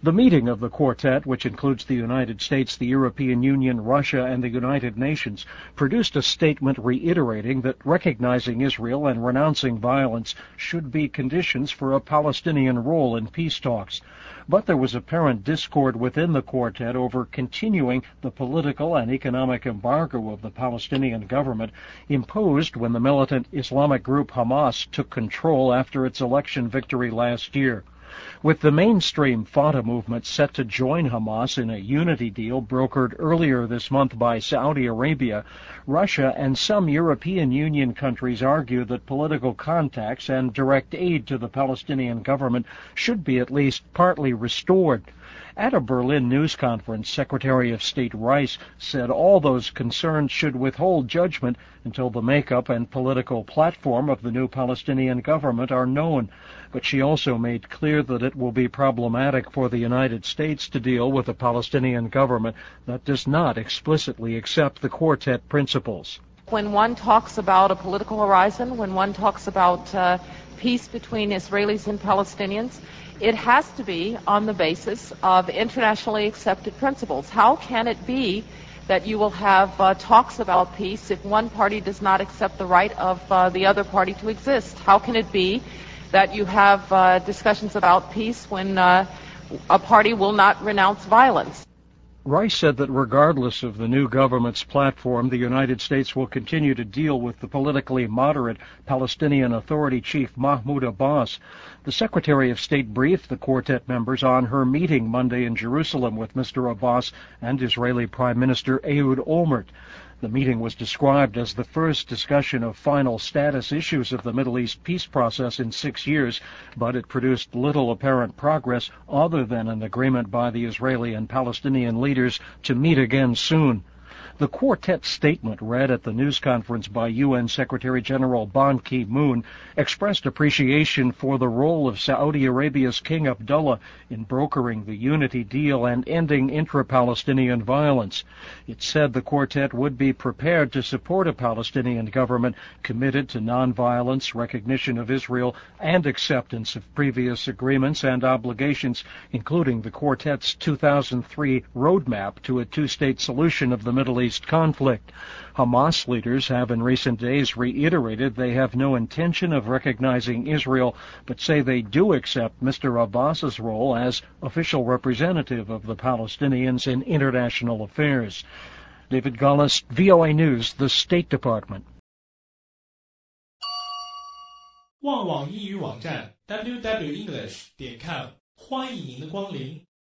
The meeting of the quartet, which includes the United States, the European Union, Russia, and the United Nations, produced a statement reiterating that recognizing Israel and renouncing violence should be conditions for a Palestinian role in peace talks. But there was apparent discord within the quartet over continuing the political and economic embargo of the Palestinian government imposed when the militant Islamic group Hamas took control after its election victory last year. With the mainstream Fatah movement set to join Hamas in a unity deal brokered earlier this month by Saudi Arabia, Russia and some European Union countries argue that political contacts and direct aid to the Palestinian government should be at least partly restored. At a Berlin news conference, Secretary of State Rice said all those concerned should withhold judgment until the makeup and political platform of the new Palestinian government are known. But she also made clear that it will be problematic for the United States to deal with a Palestinian government that does not explicitly accept the quartet principles. When one talks about a political horizon, when one talks about peace between Israelis and Palestinians, it has to be on the basis of internationally accepted principles. How can it be that you will have talks about peace if one party does not accept the right of the other party to exist? How can it be that you have discussions about peace when a party will not renounce violence? Rice said that regardless of the new government's platform, the United States will continue to deal with the politically moderate Palestinian Authority chief Mahmoud Abbas. The Secretary of State briefed the quartet members on her meeting Monday in Jerusalem with Mr. Abbas and Israeli Prime Minister Ehud Olmert. The meeting was described as the first discussion of final status issues of the Middle East peace process in 6 years, but it produced little apparent progress other than an agreement by the Israeli and Palestinian leaders to meet again soon. The quartet statement read at the news conference by UN Secretary General Ban Ki-moon expressed appreciation for the role of Saudi Arabia's King Abdullah in brokering the unity deal and ending intra-Palestinian violence. It said the quartet would be prepared to support a Palestinian government committed to nonviolence, recognition of Israel, and acceptance of previous agreements and obligations, including the quartet's 2003 roadmap to a two-state solution of the Middle East conflict. Hamas leaders have in recent days reiterated they have no intention of recognizing Israel, but say they do accept Mr. Abbas's role as official representative of the Palestinians in international affairs. David Gullis, VOA News, the State Department. 旺网英语网站 www.english.com 欢迎您的光临。